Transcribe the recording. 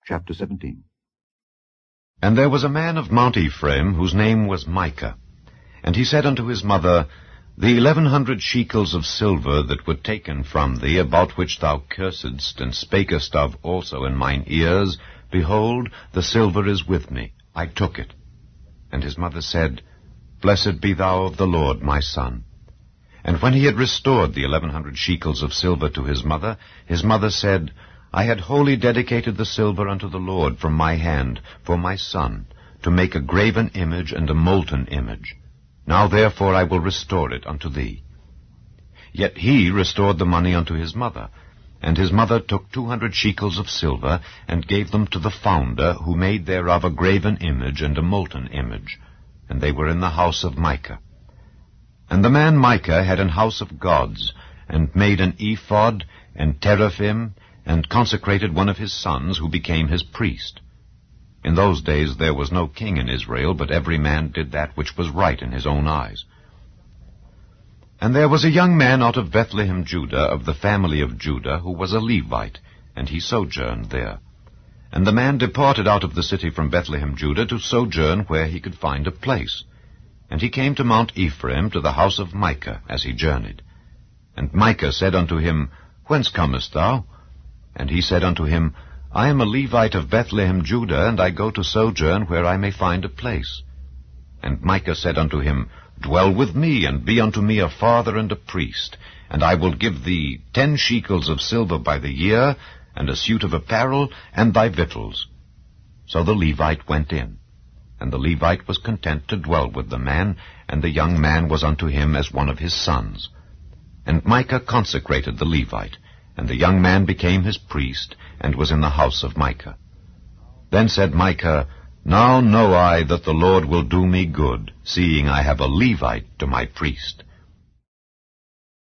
Chapter 17. And there was a man of Mount Ephraim, whose name was Micah. And he said unto his mother, The 1100 shekels of silver that were taken from thee, about which thou cursedst, and spakest of also in mine ears, behold, the silver is with me. I took it. And his mother said, Blessed be thou of the Lord, my son. And when he had restored the 1100 shekels of silver to his mother said, I had wholly dedicated the silver unto the Lord from my hand for my son, to make a graven image and a molten image. Now therefore I will restore it unto thee. Yet he restored the money unto his mother, and his mother took 200 shekels of silver, and gave them to the founder, who made thereof a graven image and a molten image. And they were in the house of Micah. And the man Micah had an house of gods, and made an ephod, and teraphim, and consecrated one of his sons, who became his priest. In those days there was no king in Israel, but every man did that which was right in his own eyes. And there was a young man out of Bethlehem, Judah, of the family of Judah, who was a Levite, and he sojourned there. And the man departed out of the city from Bethlehem, Judah, to sojourn where he could find a place. And he came to Mount Ephraim, to the house of Micah, as he journeyed. And Micah said unto him, Whence comest thou? And he said unto him, I am a Levite of Bethlehem, Judah, and I go to sojourn where I may find a place. And Micah said unto him, Dwell with me, and be unto me a father and a priest, and I will give thee 10 shekels of silver by the year, and a suit of apparel, and thy victuals. So the Levite went in. And the Levite was content to dwell with the man, and the young man was unto him as one of his sons. And Micah consecrated the Levite, and the young man became his priest, and was in the house of Micah. Then said Micah, Now know I that the Lord will do me good, seeing I have a Levite to my priest.